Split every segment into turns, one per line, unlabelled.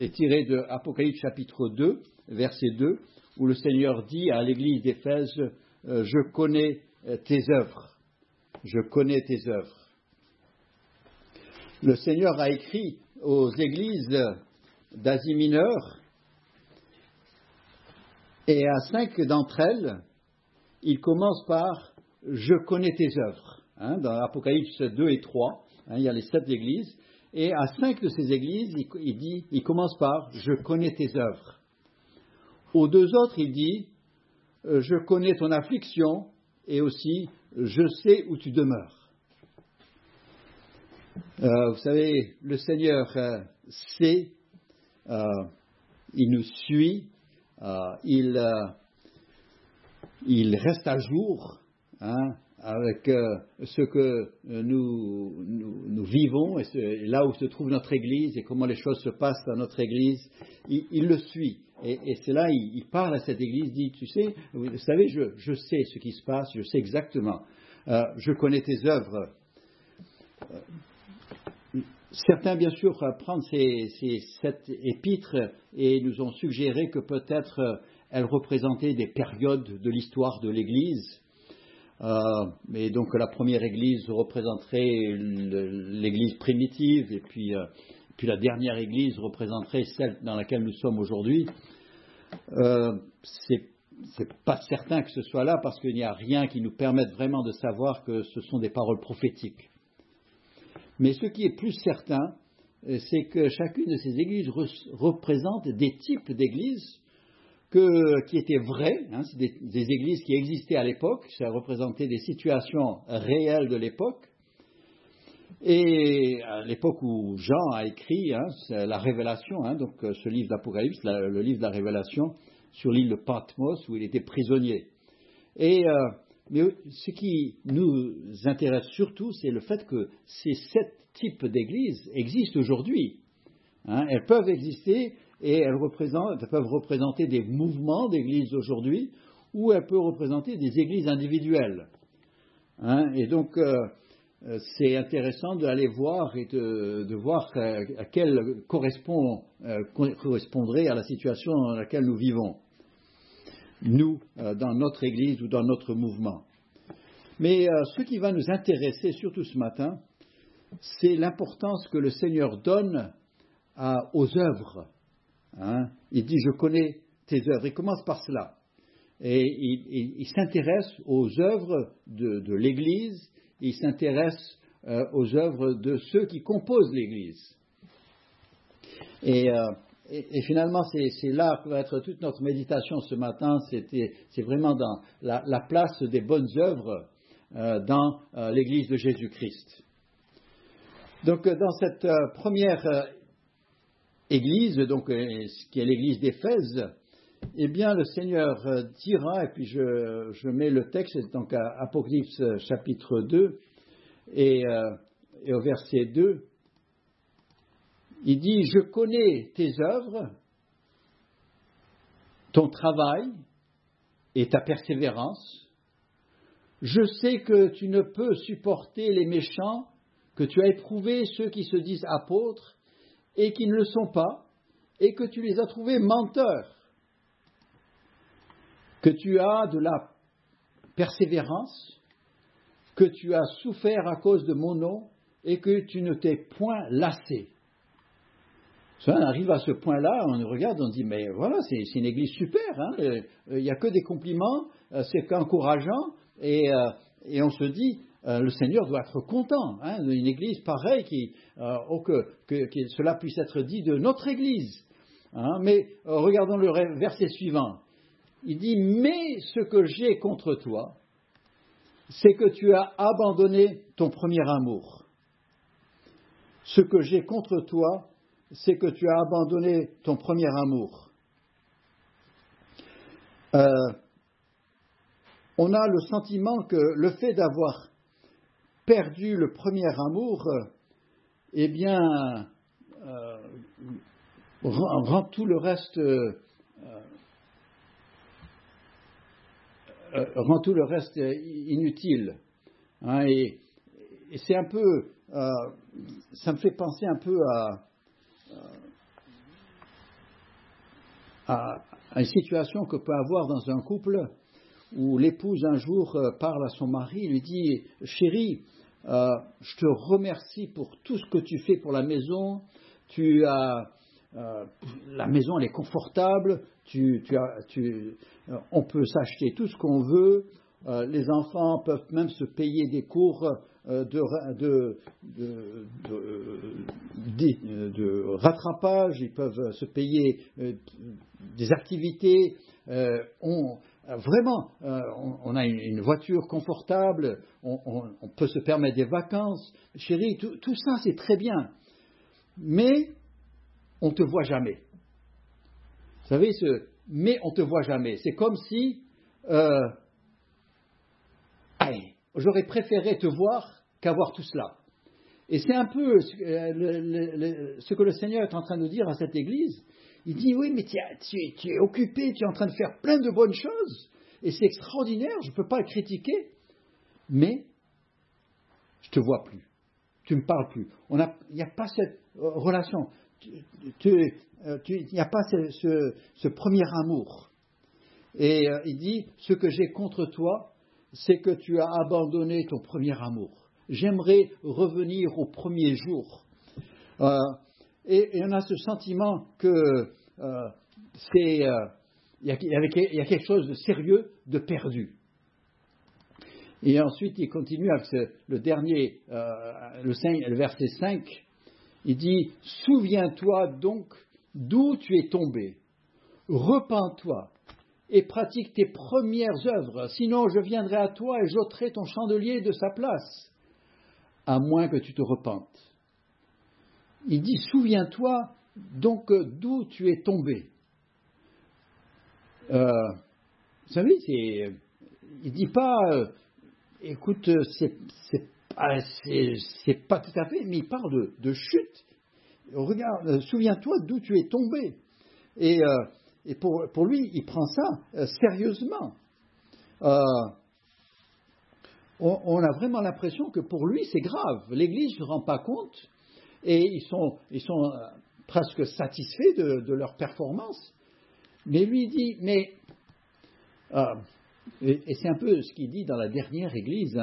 est tiré de Apocalypse chapitre 2, verset 2, où le Seigneur dit à l'église d'Éphèse, « Je connais tes œuvres. Je connais tes œuvres. » Le Seigneur a écrit aux églises d'Asie mineure, et à 5 d'entre elles, il commence par « Je connais tes œuvres ». Dans Apocalypse 2 et 3, il y a les 7 églises, et à 5 de ces églises, il commence par « Je connais tes œuvres ». Aux 2 autres, il dit « Je connais ton affliction » et aussi « Je sais où tu demeures ». Vous savez, le Seigneur sait, il nous suit, il reste à jour avec ce que nous vivons et là où se trouve notre Église et comment les choses se passent dans notre Église. Il le suit. Et c'est là, il parle à cette Église, il dit, tu sais, vous savez, je sais ce qui se passe, je sais exactement. Je connais tes œuvres. Certains, bien sûr, prennent ces 7 épîtres et nous ont suggéré que peut-être elles représentaient des périodes de l'histoire de l'Église. Mais donc la première Église représenterait l'Église primitive et puis la dernière Église représenterait celle dans laquelle nous sommes aujourd'hui. C'est pas certain que ce soit là parce qu'il n'y a rien qui nous permette vraiment de savoir que ce sont des paroles prophétiques. Mais ce qui est plus certain, c'est que chacune de ces églises représente des types d'églises qui étaient vraies, c'est des églises qui existaient à l'époque, ça représentait des situations réelles de l'époque. Et à l'époque où Jean a écrit la Révélation, donc ce livre d'Apocalypse, le livre de la Révélation, sur l'île de Patmos où il était prisonnier. Mais ce qui nous intéresse surtout, c'est le fait que ces 7 types d'églises existent aujourd'hui. Elles peuvent exister et elles peuvent représenter des mouvements d'églises aujourd'hui ou elles peuvent représenter des églises individuelles. Et donc, c'est intéressant d'aller voir et de voir à quelle correspondrait à la situation dans laquelle nous vivons. Nous, dans notre Église ou dans notre mouvement. Mais ce qui va nous intéresser, surtout ce matin, c'est l'importance que le Seigneur donne aux œuvres. Il dit, je connais tes œuvres. Il commence par cela. Et il s'intéresse aux œuvres de l'Église, il s'intéresse aux œuvres de ceux qui composent l'Église. Et finalement, c'est là que va être toute notre méditation ce matin, c'est vraiment dans la place des bonnes œuvres dans l'Église de Jésus-Christ. Donc, dans cette première Église, qui est l'Église d'Éphèse, eh bien, le Seigneur dira, et puis je mets le texte, donc à Apocalypse chapitre 2, et au verset 2, il dit, je connais tes œuvres, ton travail et ta persévérance. Je sais que tu ne peux supporter les méchants, que tu as éprouvé ceux qui se disent apôtres et qui ne le sont pas, et que tu les as trouvés menteurs, que tu as de la persévérance, que tu as souffert à cause de mon nom et que tu ne t'es point lassé. Ça, on arrive à ce point-là, on regarde, on dit, mais voilà, c'est une église super, il n'y a que des compliments, c'est encourageant, et on se dit, le Seigneur doit être content, une église pareille, que cela puisse être dit de notre église. Mais regardons le verset suivant. Il dit, mais ce que j'ai contre toi, c'est que tu as abandonné ton premier amour. Ce que j'ai contre toi, c'est que tu as abandonné ton premier amour. On a le sentiment que le fait d'avoir perdu le premier amour, eh bien, rend tout le reste, inutile. Et c'est un peu, ça me fait penser un peu à une situation que peut avoir dans un couple où l'épouse un jour parle à son mari, lui dit « Chérie, je te remercie pour tout ce que tu fais pour la maison, la maison elle est confortable, on peut s'acheter tout ce qu'on veut, les enfants peuvent même se payer des cours de rattrapage, ils peuvent se payer des activités, on a une voiture confortable, on peut se permettre des vacances. Chérie, tout ça c'est très bien, mais on ne te voit jamais. Vous savez, mais on ne te voit jamais. C'est comme si j'aurais préféré te voir qu'avoir tout cela. Et c'est un peu ce que le Seigneur est en train de dire à cette église. Il dit, oui, mais tu es occupé, tu es en train de faire plein de bonnes choses, et c'est extraordinaire, je ne peux pas le critiquer, mais je ne te vois plus, tu ne me parles plus. Il n'y a pas cette relation, il n'y a pas ce premier amour. Et il dit, ce que j'ai contre toi, c'est que tu as abandonné ton premier amour. J'aimerais revenir au premier jour. Et on a ce sentiment que il y a quelque chose de sérieux, de perdu. Et ensuite, il continue avec le dernier, le verset 5. Il dit, « Souviens-toi donc d'où tu es tombé. Repens-toi et pratique tes premières œuvres. Sinon, je viendrai à toi et j'ôterai ton chandelier de sa place, à moins que tu te repentes. » Il dit, souviens-toi donc d'où tu es tombé. Vous savez, il ne dit pas, écoute, c'est pas tout à fait, mais il parle de chute. Regarde, souviens-toi d'où tu es tombé. Et pour lui, il prend ça sérieusement. On a vraiment l'impression que pour lui, c'est grave. L'Église ne se rend pas compte. Et ils sont presque satisfaits de leur performance. Mais lui dit, et c'est un peu ce qu'il dit dans la dernière église,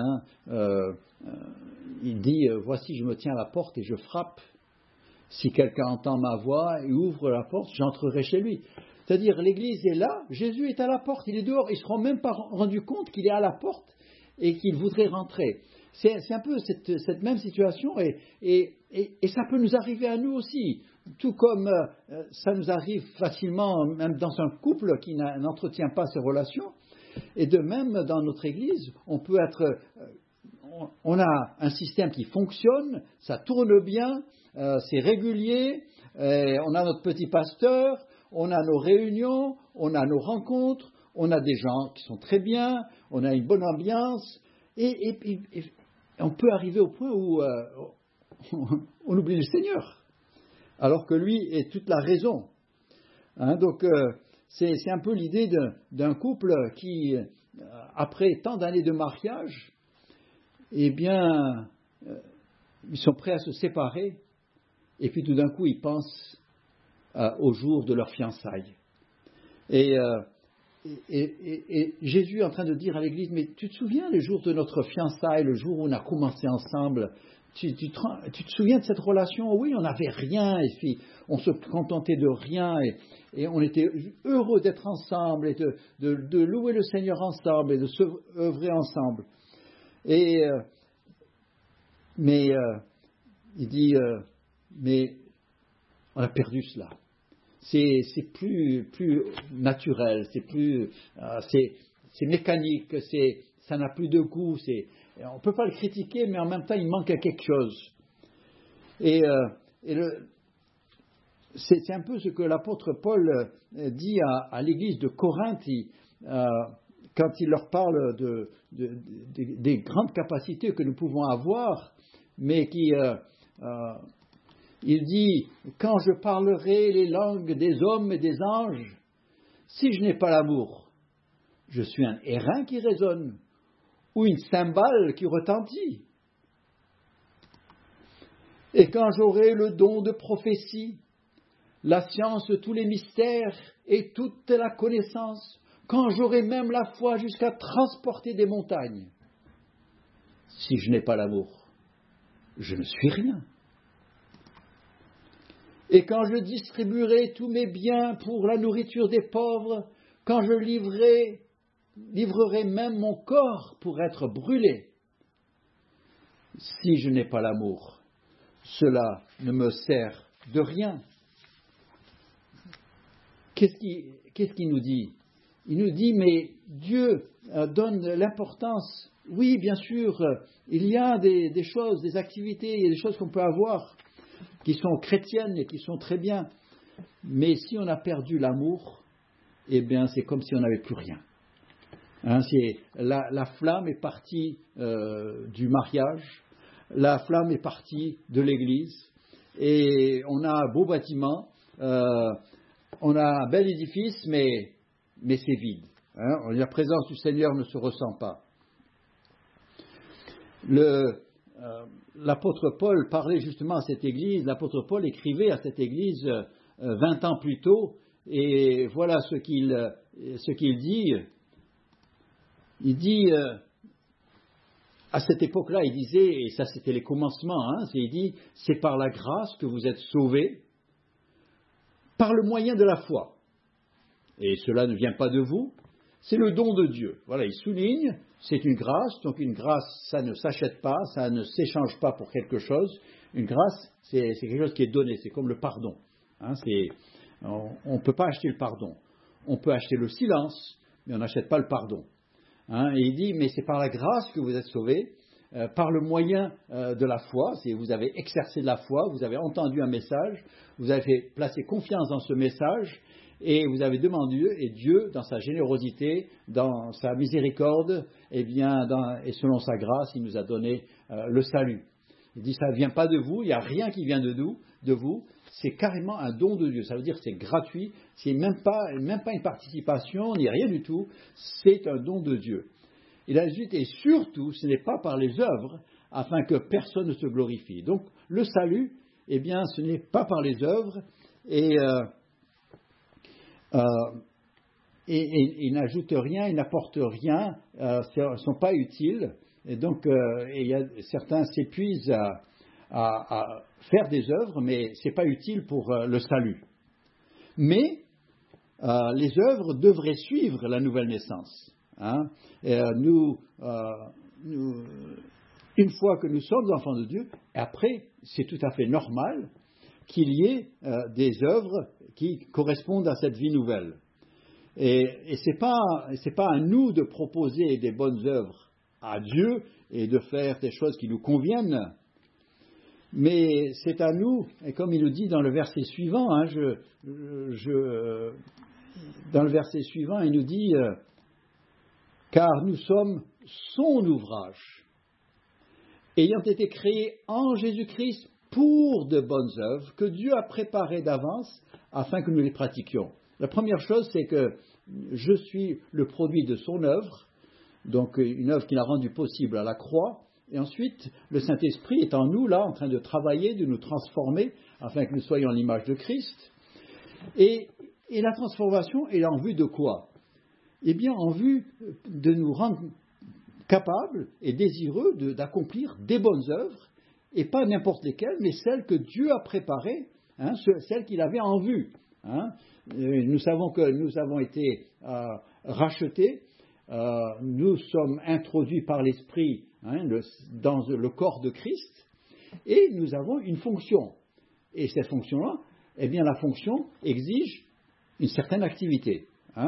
il dit, voici je me tiens à la porte et je frappe. Si quelqu'un entend ma voix et ouvre la porte, j'entrerai chez lui. C'est-à-dire, l'église est là, Jésus est à la porte, il est dehors, ils ne se seront même pas rendu compte qu'il est à la porte et qu'il voudrait rentrer. C'est un peu cette même situation et ça peut nous arriver à nous aussi, tout comme ça nous arrive facilement, même dans un couple qui n'entretient pas ses relations. Et de même, dans notre Église, on a un système qui fonctionne, ça tourne bien, c'est régulier, on a notre petit pasteur, on a nos réunions, on a nos rencontres, on a des gens qui sont très bien, on a une bonne ambiance, et on peut arriver au point où on oublie le Seigneur, alors que lui est toute la raison. Donc, c'est un peu l'idée d'un couple qui, après tant d'années de mariage, eh bien, ils sont prêts à se séparer, et puis tout d'un coup, ils pensent au jour de leur fiançailles. Et Jésus est en train de dire à l'Église, mais tu te souviens le jour de notre fiançailles, le jour où on a commencé ensemble, tu te souviens de cette relation? Oui, on n'avait rien, et puis on se contentait de rien, et on était heureux d'être ensemble, et de louer le Seigneur ensemble, et de se œuvrer ensemble. Mais il dit, mais on a perdu cela. C'est plus naturel, c'est mécanique, ça n'a plus de goût. On ne peut pas le critiquer, mais en même temps, il manque à quelque chose. C'est un peu ce que l'apôtre Paul dit à l'église de Corinthe quand il leur parle des grandes capacités que nous pouvons avoir, mais il dit, quand je parlerai les langues des hommes et des anges, si je n'ai pas l'amour, je suis un airain qui résonne ou une cymbale qui retentit. Et quand j'aurai le don de prophétie, la science, tous les mystères et toute la connaissance, quand j'aurai même la foi jusqu'à transporter des montagnes, si je n'ai pas l'amour, je ne suis rien. Et quand je distribuerai tous mes biens pour la nourriture des pauvres, quand je livrerai même mon corps pour être brûlé, si je n'ai pas l'amour, cela ne me sert de rien. Qu'est-ce qu'il nous dit? Il nous dit, mais Dieu donne l'importance. Oui, bien sûr, il y a des choses, des activités, il y a des choses qu'on peut avoir qui sont chrétiennes et qui sont très bien. Mais si on a perdu l'amour, eh bien, c'est comme si on n'avait plus rien. Hein, la flamme est partie du mariage, la flamme est partie de l'église, et on a un beau bâtiment, on a un bel édifice, mais c'est vide. Hein, la présence du Seigneur ne se ressent pas. L'apôtre Paul parlait justement à cette église, l'apôtre Paul écrivait à cette église 20 ans plus tôt, et voilà ce qu'il dit. Il dit, à cette époque-là, il disait, et ça c'était les commencements, il dit, c'est par la grâce que vous êtes sauvés, par le moyen de la foi. Et cela ne vient pas de vous, c'est le don de Dieu. Voilà, il souligne, c'est une grâce, donc une grâce, ça ne s'achète pas, ça ne s'échange pas pour quelque chose. Une grâce, c'est quelque chose qui est donné, c'est comme le pardon. On ne peut pas acheter le pardon. On peut acheter le silence, mais on n'achète pas le pardon. Et il dit, mais c'est par la grâce que vous êtes sauvés, par le moyen de la foi, vous avez exercé de la foi, vous avez entendu un message, vous avez placé confiance dans ce message, et vous avez demandé, et Dieu, dans sa générosité, dans sa miséricorde, et selon sa grâce, il nous a donné le salut. Il dit, ça ne vient pas de vous, il n'y a rien qui vient de vous, c'est carrément un don de Dieu. Ça veut dire que c'est gratuit, c'est même pas une participation, ni rien du tout, c'est un don de Dieu. Il ajoute, et surtout, ce n'est pas par les œuvres, afin que personne ne se glorifie. Donc, le salut, ce n'est pas par les œuvres, et n'ajoute rien, il n'apporte rien, ne sont pas utiles, et donc certains s'épuisent à faire des œuvres, mais ce n'est pas utile pour le salut. Mais les œuvres devraient suivre la nouvelle naissance. Une fois que nous sommes enfants de Dieu, après, c'est tout à fait normal qu'il y ait des œuvres qui correspondent à cette vie nouvelle. Et c'est pas à nous de proposer des bonnes œuvres à Dieu et de faire des choses qui nous conviennent, mais c'est à nous, et comme il nous dit dans le verset suivant, dans le verset suivant, il nous dit car nous sommes son ouvrage, ayant été créés en Jésus-Christ pour de bonnes œuvres que Dieu a préparées d'avance afin que nous les pratiquions. La première chose, c'est que je suis le produit de son œuvre, donc une œuvre qu'il a rendue possible à la croix, et ensuite le Saint-Esprit est en nous, là, en train de travailler, de nous transformer, afin que nous soyons l'image de Christ. Et la transformation est en vue de quoi? En vue de nous rendre capables et désireux d'accomplir des bonnes œuvres, et pas n'importe lesquelles, mais celles que Dieu a préparées, celles qu'il avait en vue. Nous savons que nous avons été rachetés, nous sommes introduits par l'Esprit dans le corps de Christ, et nous avons une fonction. Et cette fonction-là, la fonction exige une certaine activité.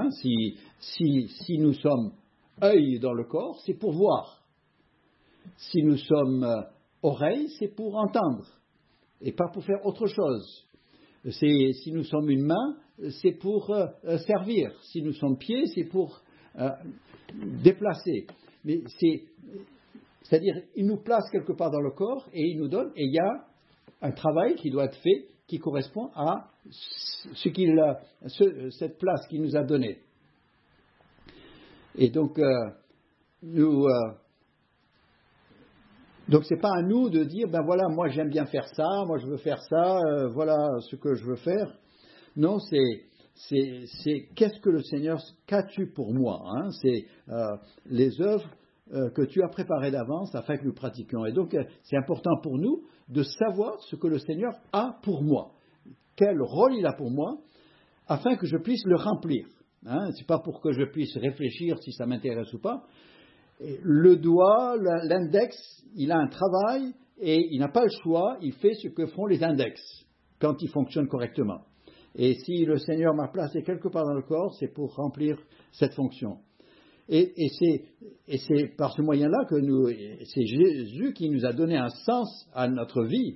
Si nous sommes œil dans le corps, c'est pour voir. Si nous sommes oreille, c'est pour entendre, et pas pour faire autre chose. Si nous sommes une main, c'est pour servir. Si nous sommes pieds, c'est pour déplacer. Mais c'est-à-dire, il nous place quelque part dans le corps et il nous donne, et il y a un travail qui doit être fait qui correspond à cette place qu'il nous a donnée. Et donc, donc c'est pas à nous de dire, ben voilà, moi j'aime bien faire ça, moi je veux faire ça, voilà ce que je veux faire. Non, c'est qu'est-ce que le Seigneur, qu'as-tu pour moi, hein? C'est les œuvres que tu as préparées d'avance afin que nous pratiquions. Et donc, c'est important pour nous de savoir ce que le Seigneur a pour moi, quel rôle il a pour moi, afin que je puisse le remplir. Hein? Ce n'est pas pour que je puisse réfléchir si ça m'intéresse ou pas. Le doigt, l'index, il a un travail et il n'a pas le choix, il fait ce que font les index quand ils fonctionnent correctement. Et si le Seigneur m'a placé quelque part dans le corps, c'est pour remplir cette fonction. Et c'est par ce moyen-là que c'est Jésus qui nous a donné un sens à notre vie.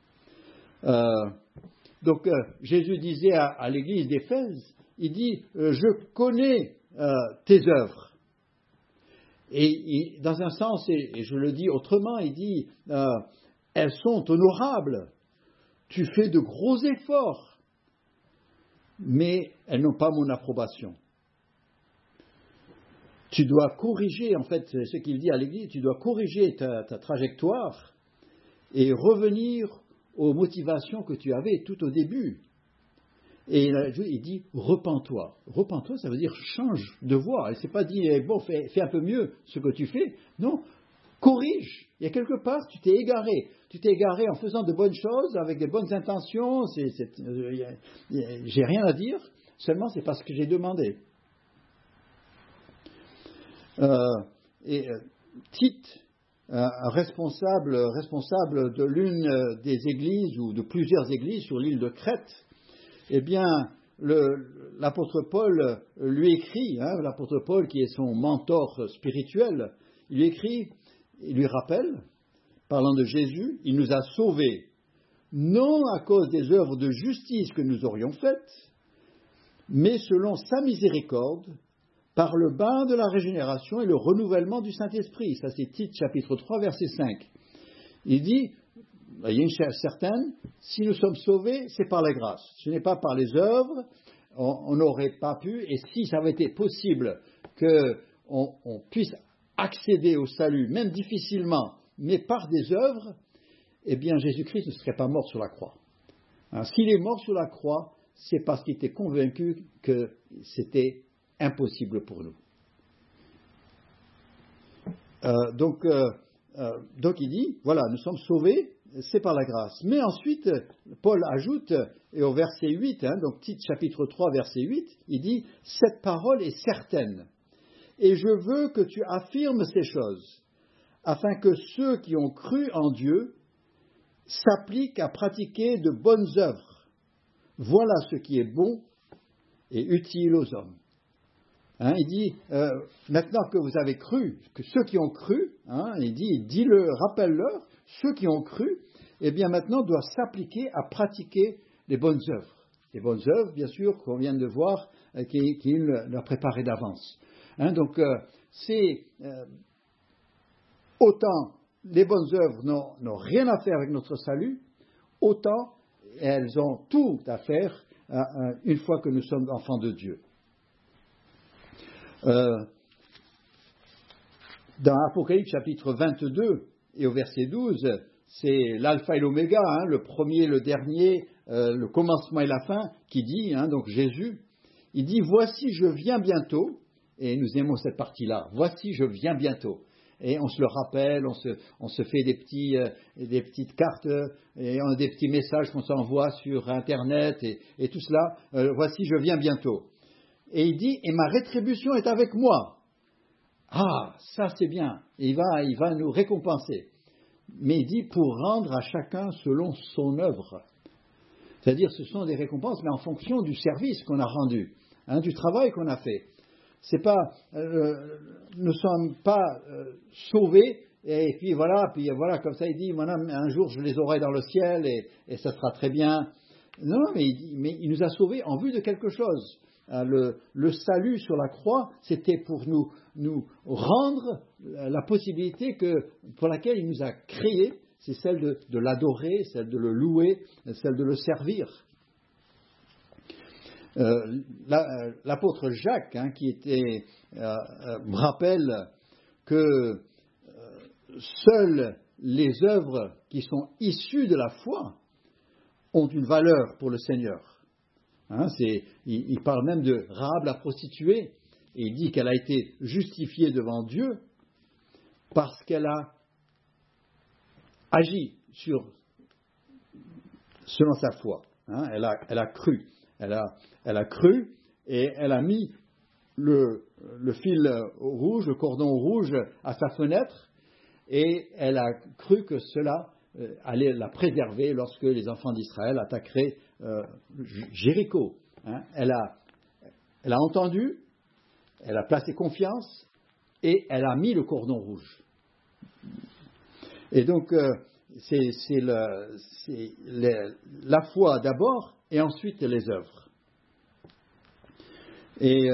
Donc Jésus disait à l'église d'Éphèse, il dit « Je connais tes œuvres ». Et dans un sens, et je le dis autrement, il dit « Elles sont honorables, tu fais de gros efforts, mais elles n'ont pas mon approbation. » Tu dois corriger, en fait, c'est ce qu'il dit à l'Église, tu dois corriger ta trajectoire et revenir aux motivations que tu avais tout au début. Et il dit, repens-toi. Repens-toi, ça veut dire change de voie. Et c'est pas dit, bon, fais un peu mieux ce que tu fais. Non, corrige. Il y a quelque part, tu t'es égaré. Tu t'es égaré en faisant de bonnes choses, avec de bonnes intentions. J'ai rien à dire, seulement c'est parce que j'ai demandé. Tite, responsable de l'une des églises ou de plusieurs églises sur l'île de Crète, eh bien, l'apôtre Paul lui écrit, l'apôtre Paul qui est son mentor spirituel, il lui écrit, il lui rappelle, parlant de Jésus, il nous a sauvés, non à cause des œuvres de justice que nous aurions faites, mais selon sa miséricorde, par le bain de la régénération et le renouvellement du Saint-Esprit. Ça, c'est Tite, chapitre 3, verset 5. Il dit, il y a une chose certaine, si nous sommes sauvés, c'est par la grâce. Ce n'est pas par les œuvres, on n'aurait pas pu, et si ça avait été possible qu'on puisse accéder au salut, même difficilement, mais par des œuvres, eh bien Jésus-Christ ne serait pas mort sur la croix. Alors, s'il est mort sur la croix, c'est parce qu'il était convaincu que c'était impossible pour nous. Donc il dit, voilà, nous sommes sauvés, c'est par la grâce. Mais ensuite, Paul ajoute, et au verset 8, donc Tite chapitre 3, verset 8, il dit, cette parole est certaine, et je veux que tu affirmes ces choses, afin que ceux qui ont cru en Dieu s'appliquent à pratiquer de bonnes œuvres. Voilà ce qui est bon et utile aux hommes. Il dit, maintenant que vous avez cru, que ceux qui ont cru, il dit, dis-le, rappelle-leur, ceux qui ont cru, eh bien maintenant doivent s'appliquer à pratiquer les bonnes œuvres. Les bonnes œuvres, bien sûr, qu'on vient de voir, qu'il a préparées d'avance. Donc, c'est autant les bonnes œuvres n'ont rien à faire avec notre salut, autant elles ont tout à faire une fois que nous sommes enfants de Dieu. Dans Apocalypse chapitre 22 et au verset 12, c'est l'alpha et l'oméga, le premier, le dernier, le commencement et la fin, qui dit, donc Jésus, il dit, voici je viens bientôt, et nous aimons cette partie-là, voici je viens bientôt. Et on se le rappelle, on se fait des petites cartes, et on a des petits messages qu'on s'envoie sur Internet, et tout cela, voici je viens bientôt. Et il dit, et ma rétribution est avec moi. Ah, ça c'est bien. Et il va nous récompenser. Mais il dit, pour rendre à chacun selon son œuvre. C'est-à-dire, ce sont des récompenses, mais en fonction du service qu'on a rendu, du travail qu'on a fait. C'est pas, nous ne sommes pas sauvés, et puis voilà, comme ça il dit, un jour je les aurai dans le ciel, et ça sera très bien. Non, mais il nous a sauvés en vue de quelque chose. Le salut sur la croix, c'était pour nous rendre la possibilité pour laquelle il nous a créés, c'est celle de l'adorer, celle de le louer, celle de le servir. L'apôtre Jacques, me rappelle que seules les œuvres qui sont issues de la foi ont une valeur pour le Seigneur. Hein, il parle même de Rahab la prostituée, et il dit qu'elle a été justifiée devant Dieu parce qu'elle a agi selon sa foi. Hein, elle a cru. Elle a cru et elle a mis le fil rouge, le cordon rouge à sa fenêtre, et elle a cru que cela allait la préserver lorsque les enfants d'Israël attaqueraient Jéricho. Hein. Elle a entendu, elle a placé confiance et elle a mis le cordon rouge. Et donc, c'est la foi d'abord et ensuite les œuvres. Et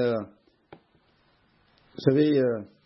vous savez,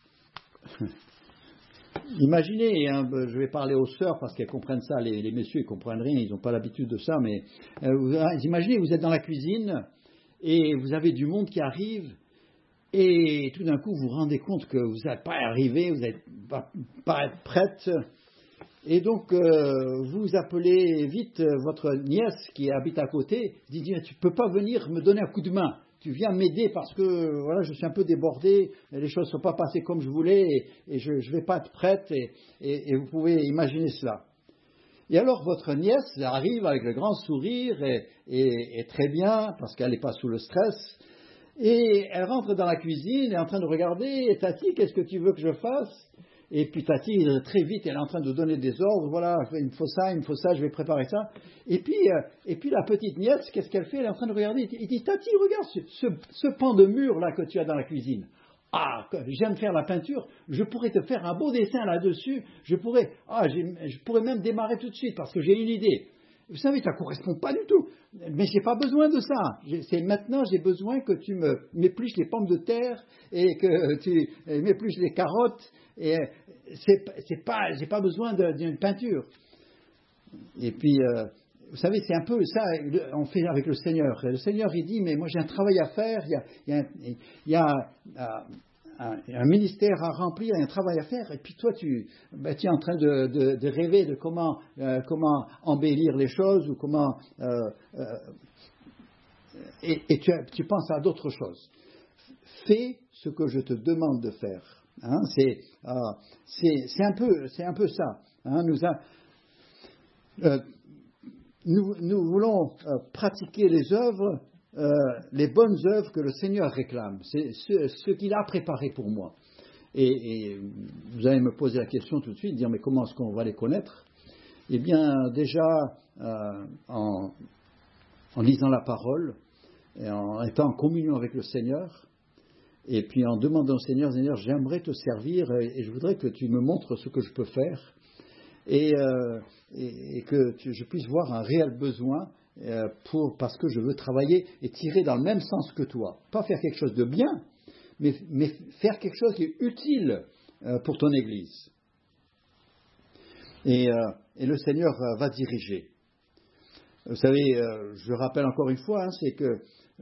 imaginez, hein, je vais parler aux sœurs parce qu'elles comprennent ça, les messieurs ils comprennent rien, ils n'ont pas l'habitude de ça, mais imaginez, vous êtes dans la cuisine et vous avez du monde qui arrive et tout d'un coup vous vous rendez compte que vous n'êtes pas arrivé, vous n'êtes pas prête. Et donc, vous appelez vite votre nièce qui habite à côté, dit « Tu ne peux pas venir me donner un coup de main, tu viens m'aider parce que voilà, je suis un peu débordé, les choses ne sont pas passées comme je voulais et je ne vais pas être prête. » Et vous pouvez imaginer cela. Et alors, votre nièce arrive avec le grand sourire et très bien, parce qu'elle n'est pas sous le stress, et elle rentre dans la cuisine, elle est en train de regarder « Tati, qu'est-ce que tu veux que je fasse ?» Et puis Tati, très vite, elle est en train de donner des ordres. Voilà, il me faut ça, je vais préparer ça. Et puis la petite nièce, qu'est-ce qu'elle fait? Elle est en train de regarder. Il dit, Tati, regarde ce pan de mur là que tu as dans la cuisine. Ah, je viens de faire la peinture, je pourrais te faire un beau dessin là-dessus. Je pourrais même démarrer tout de suite parce que j'ai une idée. Vous savez, ça ne correspond pas du tout. Mais je n'ai pas besoin de ça. Maintenant, j'ai besoin que tu m'épluches les pommes de terre et que tu m'épluches les carottes. Et j'ai pas besoin d'une peinture. Et puis, vous savez, c'est un peu ça, on fait avec le Seigneur. Le Seigneur, il dit, mais moi j'ai un travail à faire, il y a un ministère à remplir, il y a un travail à faire, et puis toi, tu es en train de rêver de comment embellir les choses, ou comment... et tu penses à d'autres choses. Fais ce que je te demande de faire. Hein, c'est un peu ça. Hein, nous voulons pratiquer les œuvres, les bonnes œuvres que le Seigneur réclame. C'est ce qu'il a préparé pour moi. Et vous allez me poser la question tout de suite, dire mais comment est-ce qu'on va les connaître? Eh bien, déjà en lisant la parole, et en étant en communion avec le Seigneur. Et puis en demandant au Seigneur, Seigneur, j'aimerais te servir et je voudrais que tu me montres ce que je peux faire et que je puisse voir un réel besoin parce que je veux travailler et tirer dans le même sens que toi. Pas faire quelque chose de bien, mais faire quelque chose qui est utile pour ton Église. Et le Seigneur va diriger. Vous savez, je rappelle encore une fois, hein, c'est que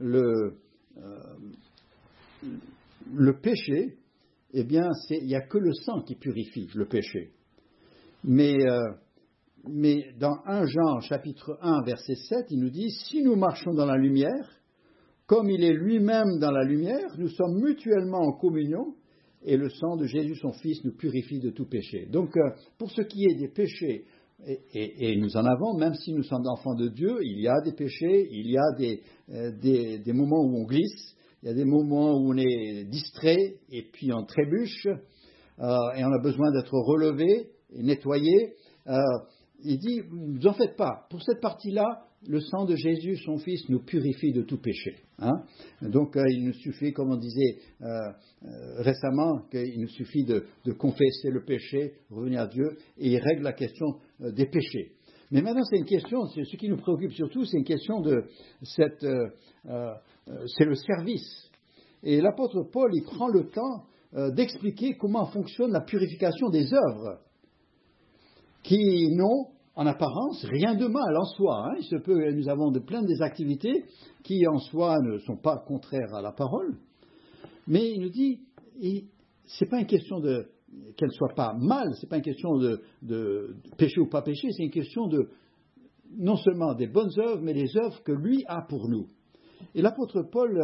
le péché, eh bien, il n'y a que le sang qui purifie le péché. Mais dans 1 Jean, chapitre 1, verset 7, il nous dit « Si nous marchons dans la lumière, comme il est lui-même dans la lumière, nous sommes mutuellement en communion, et le sang de Jésus, son Fils, nous purifie de tout péché. » Donc, pour ce qui est des péchés, et nous en avons, même si nous sommes enfants de Dieu, il y a des péchés, il y a des moments où on glisse, il y a des moments où on est distrait et puis on trébuche et on a besoin d'être relevé et nettoyé. Il dit, ne vous en faites pas. Pour cette partie-là, le sang de Jésus, son Fils, nous purifie de tout péché. Hein. Donc il nous suffit, comme on disait récemment, qu'il nous suffit de confesser le péché, revenir à Dieu, et il règle la question des péchés. Mais maintenant, c'est une question, ce qui nous préoccupe surtout, c'est une question c'est le service. Et l'apôtre Paul, il prend le temps d'expliquer comment fonctionne la purification des œuvres, qui n'ont, en apparence, rien de mal en soi. Hein. Il se peut, nous avons plein des activités qui, en soi, ne sont pas contraires à la parole. Mais il nous dit, c'est pas une question qu'elle ne soit pas mal, c'est pas une question de péché ou pas péché, c'est une question non seulement des bonnes œuvres, mais des œuvres que lui a pour nous. Et l'apôtre Paul,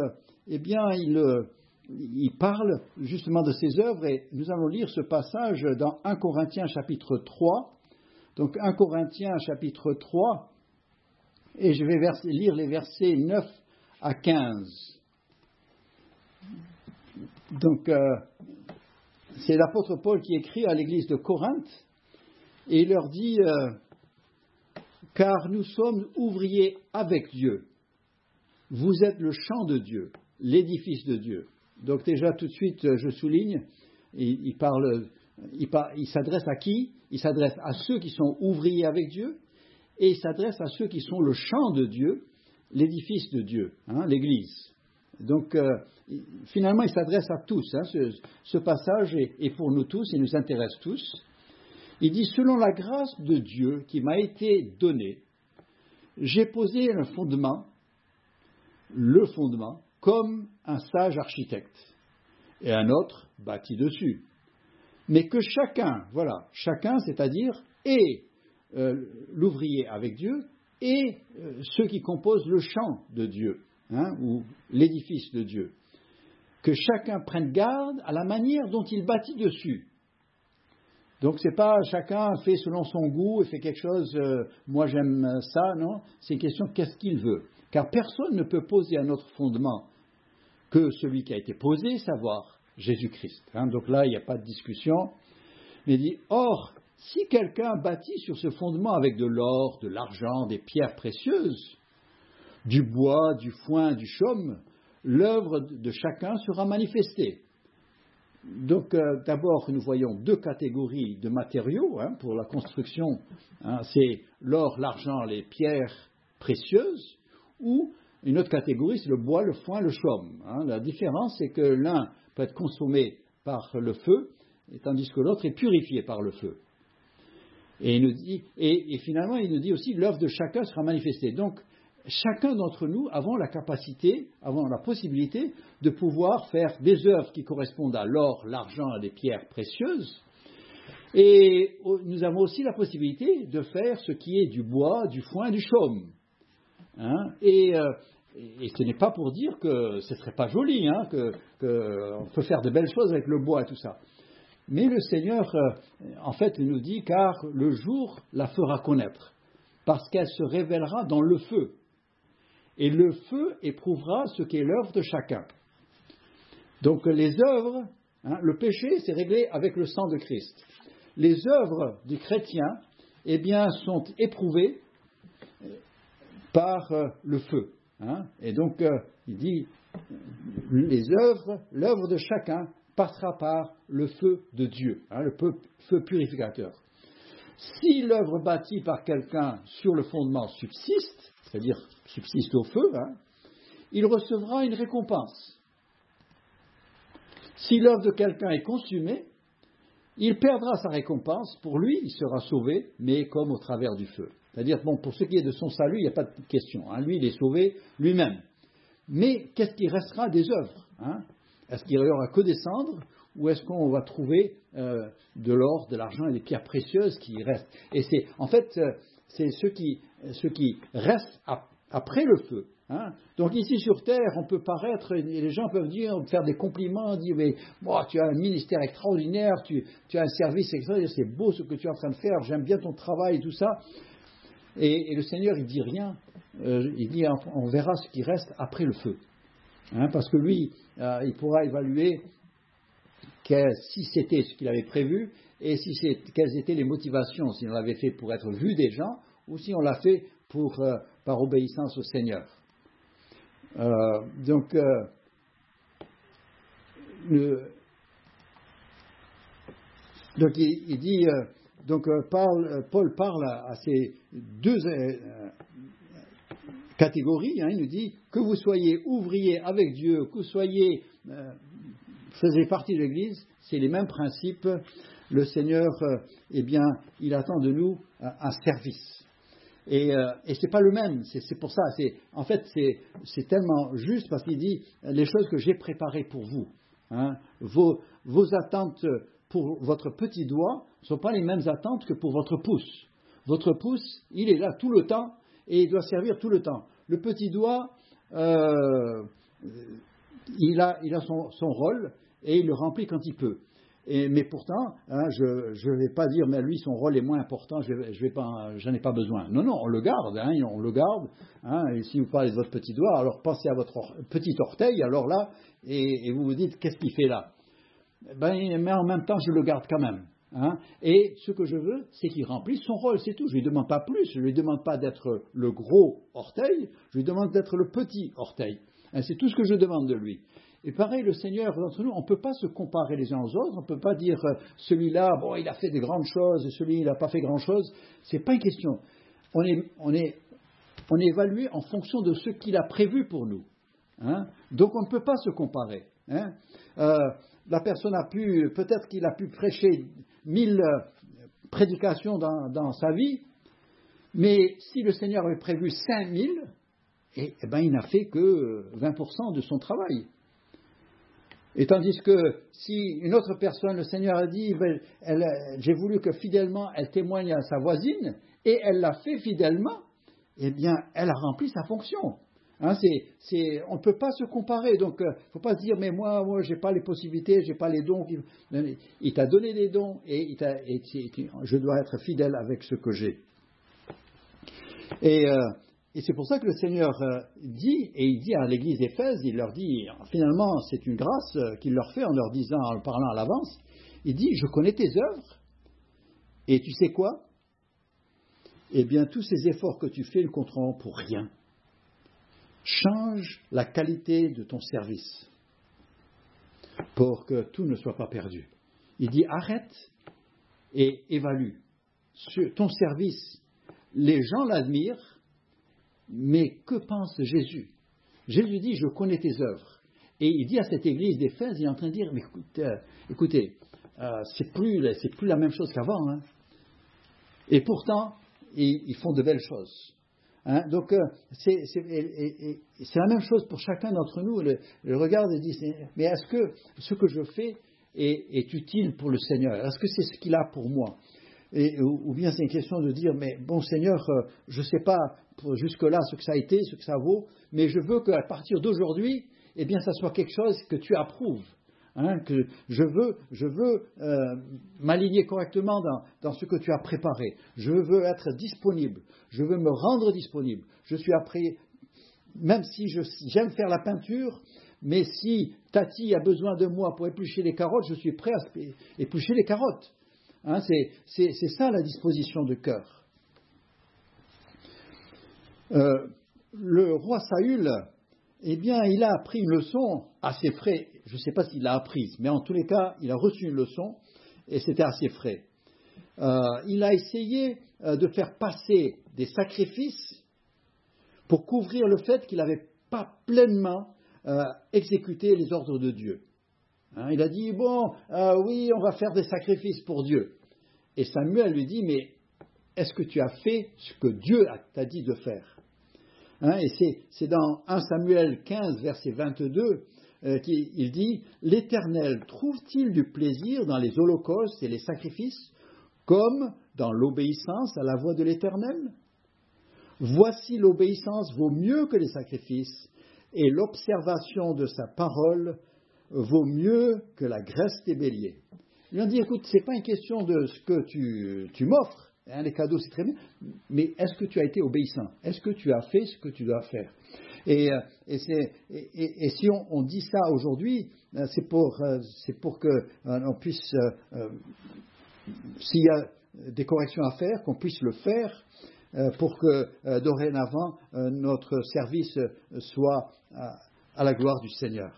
il parle justement de ses œuvres, et nous allons lire ce passage dans 1 Corinthiens chapitre 3. Donc 1 Corinthiens chapitre 3, et je vais lire les versets 9 à 15. Donc c'est l'apôtre Paul qui écrit à l'église de Corinthe, et il leur dit « Car nous sommes ouvriers avec Dieu. Vous êtes le champ de Dieu, l'édifice de Dieu. » Donc déjà tout de suite, je souligne, il s'adresse à qui? Il s'adresse à ceux qui sont ouvriers avec Dieu, et il s'adresse à ceux qui sont le champ de Dieu, l'édifice de Dieu, l'Église. Donc finalement, il s'adresse à tous. Ce passage est pour nous tous, il nous intéresse tous. Il dit « Selon la grâce de Dieu qui m'a été donnée, j'ai posé le fondement, comme un sage architecte, et un autre bâtit dessus. Mais que chacun, c'est-à-dire, et l'ouvrier avec Dieu, et ceux qui composent le champ de Dieu, ou l'édifice de Dieu, que chacun prenne garde à la manière dont il bâtit dessus. » Donc c'est pas chacun fait selon son goût et fait quelque chose, moi j'aime ça, non, c'est une question de qu'est-ce qu'il veut. Car personne ne peut poser un autre fondement que celui qui a été posé, savoir Jésus-Christ. Donc là, il n'y a pas de discussion. Mais il dit, or, si quelqu'un bâtit sur ce fondement avec de l'or, de l'argent, des pierres précieuses, du bois, du foin, du chaume, l'œuvre de chacun sera manifestée. Donc d'abord, nous voyons deux catégories de matériaux pour la construction. C'est l'or, l'argent, les pierres précieuses, ou une autre catégorie, c'est le bois, le foin, le chaume. La différence, c'est que l'un peut être consommé par le feu, tandis que l'autre est purifié par le feu. Et, il nous dit, et finalement, il nous dit aussi, l'œuvre de chacun sera manifestée. Donc, chacun d'entre nous avons la capacité, avons la possibilité de pouvoir faire des œuvres qui correspondent à l'or, l'argent et les pierres précieuses. Et nous avons aussi la possibilité de faire ce qui est du bois, du foin, du chaume. Et ce n'est pas pour dire que ce ne serait pas joli, qu'on peut faire de belles choses avec le bois et tout ça. Mais le Seigneur, en fait, il nous dit, car le jour la fera connaître, parce qu'elle se révélera dans le feu. Et le feu éprouvera ce qu'est l'œuvre de chacun. Donc les œuvres, le péché, c'est réglé avec le sang de Christ. Les œuvres du chrétien, sont éprouvées par le feu. Et donc, il dit, l'œuvre de chacun passera par le feu de Dieu, le feu purificateur. Si l'œuvre bâtie par quelqu'un sur le fondement subsiste, c'est-à-dire subsiste au feu, il recevra une récompense. Si l'œuvre de quelqu'un est consumée, il perdra sa récompense. Pour lui, il sera sauvé, mais comme au travers du feu. C'est-à-dire, pour ce qui est de son salut, il n'y a pas de question. Lui, il est sauvé lui-même. Mais qu'est-ce qui restera des œuvres Est-ce qu'il n'y aura que des cendres, ou est-ce qu'on va trouver de l'or, de l'argent et des pierres précieuses qui restent? Et c'est ce qui reste après le feu. Donc ici sur terre, on peut paraître, et les gens peuvent faire des compliments, dire mais tu as un ministère extraordinaire, tu as un service extraordinaire, c'est beau ce que tu es en train de faire, j'aime bien ton travail et tout ça. Et le Seigneur, il dit rien. Il dit on verra ce qui reste après le feu. Parce que lui, il pourra évaluer si c'était ce qu'il avait prévu et quelles étaient les motivations, si on l'avait fait pour être vu des gens ou si on l'a fait par obéissance au Seigneur. Donc il dit, Paul parle à ces deux catégories. Il nous dit que vous soyez ouvriers avec Dieu, que vous faisiez partie de l'Église, c'est les mêmes principes. Le Seigneur, il attend de nous un service. Et c'est pas le même. C'est pour ça. En fait, c'est tellement juste parce qu'il dit les choses que j'ai préparées pour vous. Vos attentes pour votre petit doigt ne sont pas les mêmes attentes que pour votre pouce. Votre pouce, il est là tout le temps et il doit servir tout le temps. Le petit doigt, il a son rôle et il le remplit quand il peut. Mais pourtant, je ne vais pas dire, mais lui, son rôle est moins important, j'en ai pas besoin. Non, on le garde, on le garde. Et si vous parlez de votre petit doigt, alors pensez à votre petit orteil, alors là, et vous vous dites, qu'est-ce qu'il fait là? Mais en même temps, je le garde quand même. Et ce que je veux, c'est qu'il remplisse son rôle, c'est tout. Je ne lui demande pas plus, je ne lui demande pas d'être le gros orteil, je lui demande d'être le petit orteil. C'est tout ce que je demande de lui. Et pareil, le Seigneur, d'entre nous, on ne peut pas se comparer les uns aux autres, on ne peut pas dire celui-là, il a fait de grandes choses, et celui-là, il n'a pas fait grand-chose. Ce n'est pas une question. On est évalué en fonction de ce qu'il a prévu pour nous. Donc on ne peut pas se comparer. La personne peut-être qu'il a pu prêcher 1000 prédications dans sa vie, mais si le Seigneur avait prévu 5000, il n'a fait que 20% de son travail. Et tandis que si une autre personne, le Seigneur a dit, j'ai voulu que fidèlement elle témoigne à sa voisine, et elle l'a fait fidèlement, elle a rempli sa fonction. On ne peut pas se comparer, donc il ne faut pas se dire, mais moi je n'ai pas les possibilités, je n'ai pas les dons. Il t'a donné des dons, et je dois être fidèle avec ce que j'ai. Et c'est pour ça que le Seigneur dit, et il dit à l'église d'Éphèse, il leur dit, finalement c'est une grâce qu'il leur fait en leur disant, en parlant à l'avance, il dit, je connais tes œuvres, et tu sais quoi? Tous ces efforts que tu fais ne compteront pour rien. Change la qualité de ton service pour que tout ne soit pas perdu. Il dit, arrête et évalue. Ton service, les gens l'admirent, mais que pense Jésus? Jésus dit, je connais tes œuvres. Et il dit à cette église d'Éphèse, il est en train de dire, mais écoutez, c'est plus la même chose qu'avant. Et pourtant, ils font de belles choses. Donc, c'est la même chose pour chacun d'entre nous. Le regarde et dit, mais est-ce que ce que je fais est utile pour le Seigneur? Est-ce que c'est ce qu'il a pour moi? Ou bien c'est une question de dire, mais bon Seigneur, je ne sais pas jusque-là ce que ça a été, ce que ça vaut, mais je veux qu'à partir d'aujourd'hui, ça soit quelque chose que tu approuves. Que je veux m'aligner correctement dans ce que tu as préparé. Je veux être disponible. Je veux me rendre disponible. Je suis après, même si j'aime faire la peinture, mais si Tati a besoin de moi pour éplucher les carottes, je suis prêt à éplucher les carottes. C'est ça la disposition de cœur. Le roi Saül, il a appris une leçon assez frais. Je ne sais pas s'il l'a apprise, mais en tous les cas, il a reçu une leçon et c'était assez frais. Il a essayé de faire passer des sacrifices pour couvrir le fait qu'il n'avait pas pleinement exécuté les ordres de Dieu. Il a dit, oui, on va faire des sacrifices pour Dieu. Et Samuel lui dit, mais est-ce que tu as fait ce que Dieu t'a dit de faire? Et c'est dans 1 Samuel 15, verset 22, qu'il dit, l'Éternel trouve-t-il du plaisir dans les holocaustes et les sacrifices, comme dans l'obéissance à la voix de l'Éternel? Voici l'obéissance vaut mieux que les sacrifices, et l'observation de sa parole vaut mieux que la graisse des béliers. Ils ont dit, écoute, ce n'est pas une question de ce que tu m'offres, les cadeaux c'est très bien, mais est-ce que tu as été obéissant? Est-ce que tu as fait ce que tu dois faire? Et si on dit ça aujourd'hui, c'est pour que on puisse, s'il y a des corrections à faire, qu'on puisse le faire, pour que dorénavant notre service soit à la gloire du Seigneur.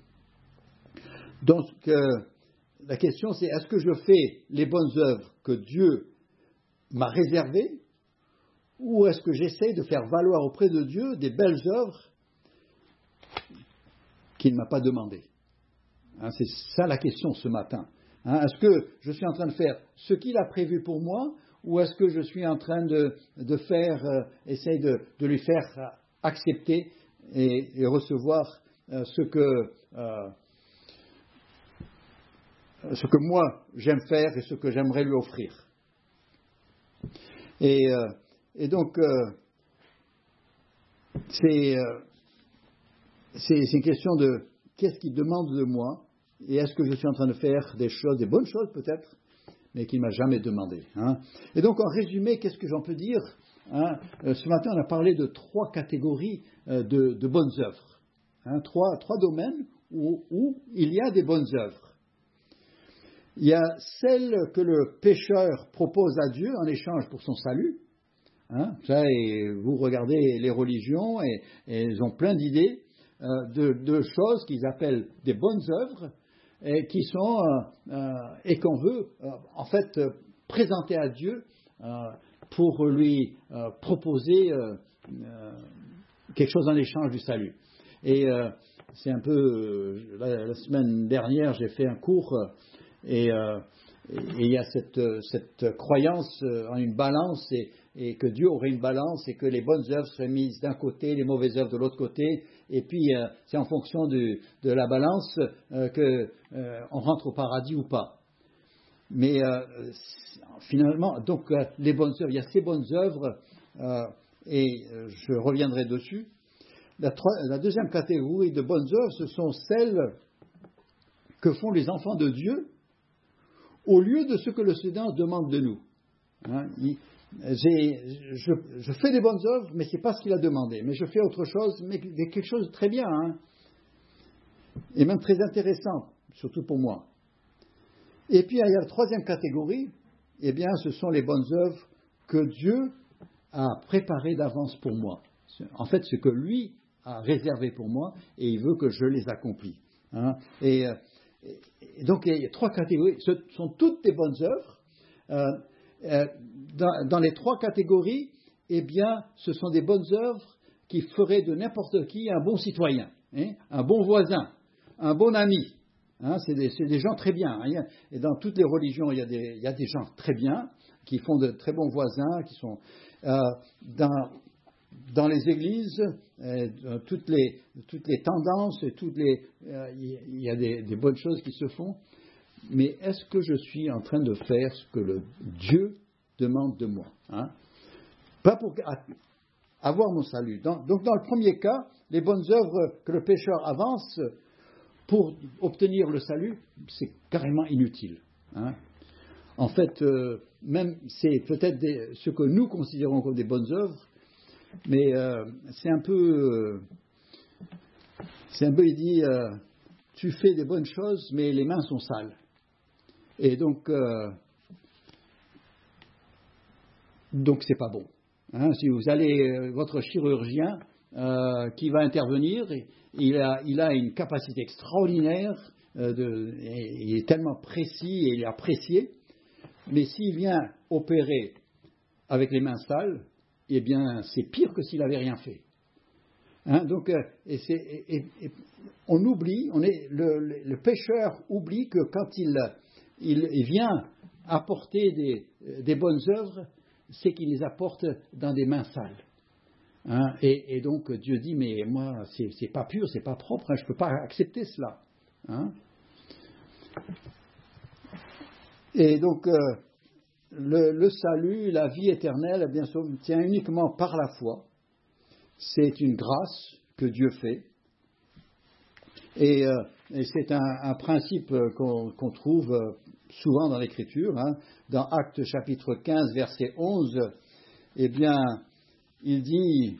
Donc, la question c'est, est-ce que je fais les bonnes œuvres que Dieu m'a réservées, ou est-ce que j'essaie de faire valoir auprès de Dieu des belles œuvres qu'il ne m'a pas demandées? C'est ça la question ce matin. Est-ce que je suis en train de faire ce qu'il a prévu pour moi, ou est-ce que je suis en train de essayer de lui faire accepter et recevoir ce que moi j'aime faire et ce que j'aimerais lui offrir. Et donc, c'est une question de qu'est-ce qu'il demande de moi, et est-ce que je suis en train de faire des choses, des bonnes choses peut-être, mais qu'il ne m'a jamais demandé. Hein. Et donc, en résumé, qu'est-ce que j'en peux dire, hein? Ce matin, on a parlé de 3 catégories de bonnes œuvres. Hein, trois domaines où il y a des bonnes œuvres. Il y a celles que le pécheur propose à Dieu en échange pour son salut. Hein, ça, et vous regardez les religions et elles ont plein d'idées de choses qu'ils appellent des bonnes œuvres et qui sont et qu'on veut en fait présenter à Dieu pour lui proposer quelque chose en échange du salut. Et c'est un peu la semaine dernière j'ai fait un cours et il y a cette croyance en une balance et que Dieu aurait une balance et que les bonnes œuvres seraient mises d'un côté, les mauvaises œuvres de l'autre côté, et puis c'est en fonction de la balance qu'on rentre au paradis ou pas. Mais finalement, donc les bonnes œuvres, il y a ces bonnes œuvres et je reviendrai dessus. La deuxième catégorie de bonnes œuvres, ce sont celles que font les enfants de Dieu au lieu de ce que le Seigneur demande de nous. Hein, je fais des bonnes œuvres, mais ce n'est pas ce qu'il a demandé. Mais je fais autre chose, mais quelque chose de très bien, hein, et même très intéressant, surtout pour moi. Et puis il y a la troisième catégorie, eh bien, ce sont les bonnes œuvres que Dieu a préparées d'avance pour moi. En fait, ce que lui a réservé pour moi, et il veut que je les accomplis. Hein. Et donc, il y a 3 catégories. Ce sont toutes des bonnes œuvres. Dans les 3 catégories, eh bien, ce sont des bonnes œuvres qui feraient de n'importe qui un bon citoyen, hein, un bon voisin, un bon ami. Hein, c'est des gens très bien. Hein, et dans toutes les religions, il y a des gens très bien, qui font de très bons voisins, qui sont dans les églises, toutes les tendances, il y a des bonnes choses qui se font. Mais est-ce que je suis en train de faire ce que le Dieu demande de moi, hein? Pas pour avoir mon salut. Donc dans le premier cas, les bonnes œuvres que le pécheur avance pour obtenir le salut, c'est carrément inutile. Hein? En fait, même c'est peut-être ce que nous considérons comme des bonnes œuvres, mais c'est un peu, il dit, tu fais des bonnes choses, mais les mains sont sales. Et donc c'est pas bon. Hein, si vous allez, votre chirurgien qui va intervenir, il a une capacité extraordinaire, il est tellement précis et il est apprécié, mais s'il vient opérer avec les mains sales, eh bien c'est pire que s'il n'avait rien fait. Hein, donc, on oublie, le pécheur oublie que quand il vient apporter des bonnes œuvres, c'est qu'il les apporte dans des mains sales. Hein, et donc Dieu dit, mais moi, c'est pas pur, c'est pas propre, hein, je ne peux pas accepter cela. Hein. Et donc, le salut, la vie éternelle, bien sûr, tient uniquement par la foi. C'est une grâce que Dieu fait. Et c'est un principe qu'on trouve souvent dans l'Écriture. Hein. Dans Actes chapitre 15, verset 11, eh bien, il dit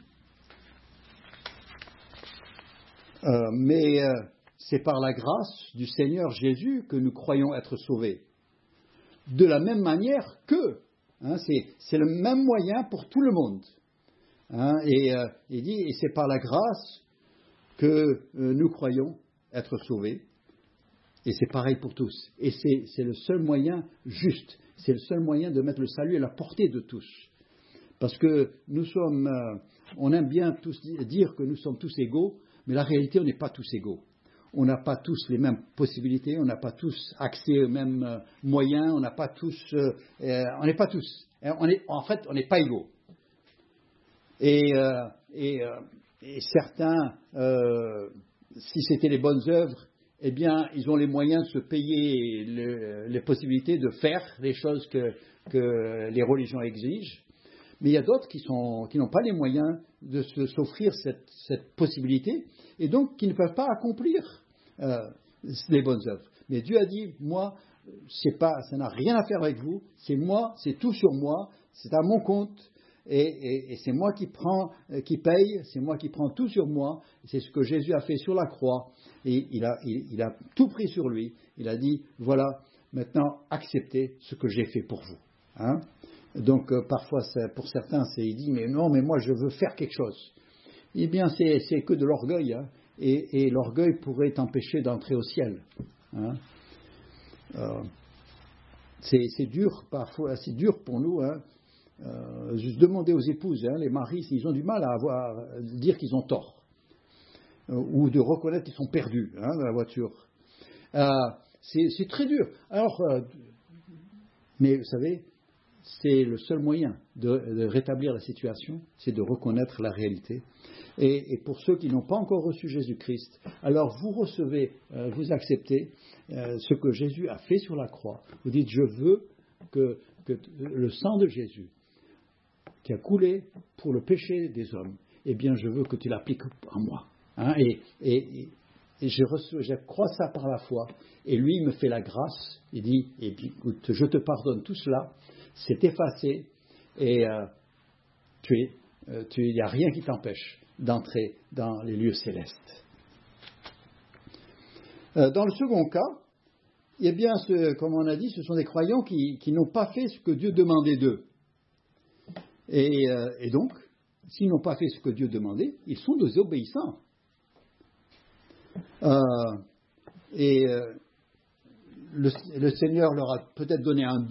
mais c'est par la grâce du Seigneur Jésus que nous croyons être sauvés. De la même manière que, hein, c'est le même moyen pour tout le monde. Hein, et il dit, et c'est par la grâce que nous croyons être sauvés. Et c'est pareil pour tous. Et c'est le seul moyen juste. C'est le seul moyen de mettre le salut à la portée de tous. Parce que nous sommes, on aime bien tous dire que nous sommes tous égaux, mais la réalité, on n'est pas tous égaux. On n'a pas tous les mêmes possibilités, on n'a pas tous accès aux mêmes moyens, on n'a pas tous, on n'est pas tous. En fait, on n'est pas égaux. Et certains, si c'était les bonnes œuvres, eh bien, ils ont les moyens de se payer les possibilités de faire les choses que les religions exigent. Mais il y a d'autres qui n'ont pas les moyens de s'offrir cette possibilité et donc qui ne peuvent pas accomplir les bonnes œuvres. Mais Dieu a dit, moi, ça n'a rien à faire avec vous, c'est moi, c'est tout sur moi, c'est à mon compte et c'est moi qui paye, c'est moi qui prends tout sur moi. C'est ce que Jésus a fait sur la croix et il a tout pris sur lui. Il a dit, voilà, maintenant acceptez ce que j'ai fait pour vous. Hein? Donc parfois pour certains il dit mais non mais moi je veux faire quelque chose. Eh bien c'est que de l'orgueil hein, et l'orgueil pourrait t'empêcher d'entrer au ciel. Hein. C'est dur parfois, c'est dur pour nous. Hein. Demander aux épouses, hein, les maris, ils ont du mal à dire qu'ils ont tort ou de reconnaître qu'ils sont perdus hein, dans la voiture. C'est très dur. Alors, mais vous savez. C'est le seul moyen de rétablir la situation, c'est de reconnaître la réalité. Et pour ceux qui n'ont pas encore reçu Jésus-Christ, alors vous recevez, vous acceptez ce que Jésus a fait sur la croix. Vous dites, je veux que le sang de Jésus qui a coulé pour le péché des hommes, eh bien je veux que tu l'appliques en moi. Hein, et je crois ça par la foi. Et lui, il me fait la grâce. Il dit, écoute, je te pardonne tout cela. C'est effacé et il n'y a rien qui t'empêche d'entrer dans les lieux célestes. Dans le second cas, eh bien, comme on a dit, ce sont des croyants qui n'ont pas fait ce que Dieu demandait d'eux. Et donc, s'ils n'ont pas fait ce que Dieu demandait, ils sont désobéissants. Le Seigneur leur a peut-être donné un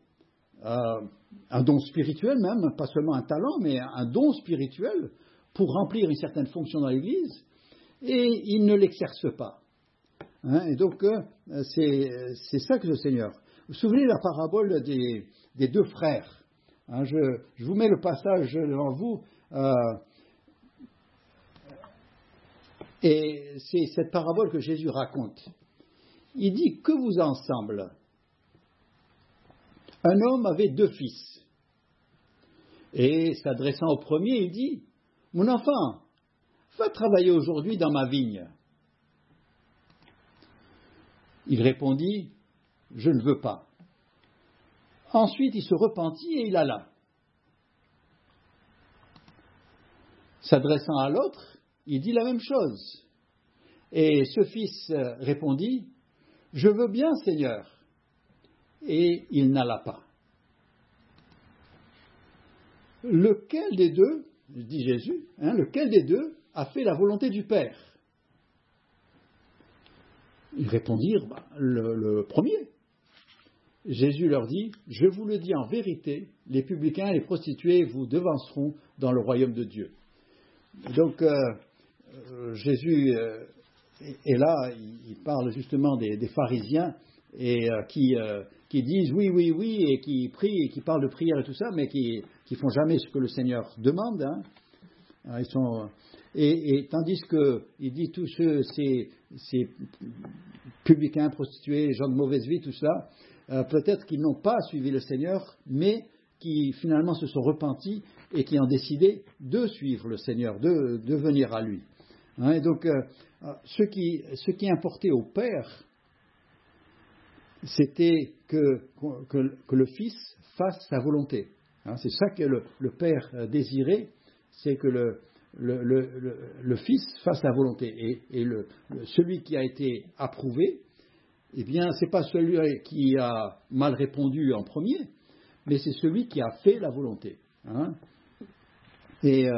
don spirituel même, pas seulement un talent, mais un don spirituel pour remplir une certaine fonction dans l'Église, et ils ne l'exercent pas. Hein, et donc, c'est ça que le Seigneur. Vous vous souvenez de la parabole des deux frères hein, je vous mets le passage devant vous, et c'est cette parabole que Jésus raconte. Il dit, que vous en semble ? Un homme avait 2 fils. Et s'adressant au premier, il dit, « Mon enfant, va travailler aujourd'hui dans ma vigne. » Il répondit, « Je ne veux pas. » Ensuite, il se repentit et il alla. S'adressant à l'autre, il dit la même chose. Et ce fils répondit, « Je veux bien, Seigneur. » Et il n'alla pas. Lequel des deux, dit Jésus, hein, lequel des deux a fait la volonté du Père ? Ils répondirent, le premier. Jésus leur dit, je vous le dis en vérité, les publicains et les prostituées vous devanceront dans le royaume de Dieu. Donc, Jésus est là, il parle justement des pharisiens et qui disent oui, oui, oui, et qui prient, et qui parlent de prière et tout ça, mais qui font jamais ce que le Seigneur demande. Hein. Ils sont, et tandis qu'il dit tous ces publicains, prostituées, gens de mauvaise vie, tout ça, peut-être qu'ils n'ont pas suivi le Seigneur, mais qui finalement se sont repentis et qui ont décidé de suivre le Seigneur, de venir à lui. Hein, et donc, ce qui importait au Père, c'était que le Fils fasse sa volonté. Hein, c'est ça que le Père désirait, c'est que le Fils fasse sa volonté. Et celui qui a été approuvé, eh bien, c'est pas celui qui a mal répondu en premier, mais c'est celui qui a fait la volonté. Hein. Et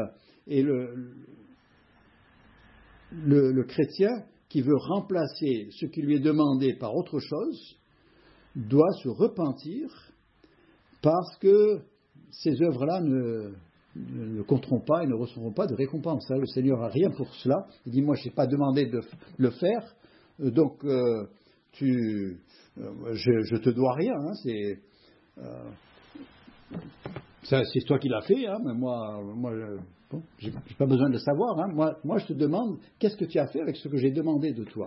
le chrétien qui veut remplacer ce qui lui est demandé par autre chose doit se repentir parce que ces œuvres-là ne compteront pas et ne recevront pas de récompense. Le Seigneur n'a rien pour cela. Il dit, moi, je n'ai pas demandé de le faire, donc je te dois rien. Hein, c'est toi qui l'as fait, hein, mais moi j'ai pas besoin de le savoir. Hein. Moi, je te demande, qu'est-ce que tu as fait avec ce que j'ai demandé de toi ?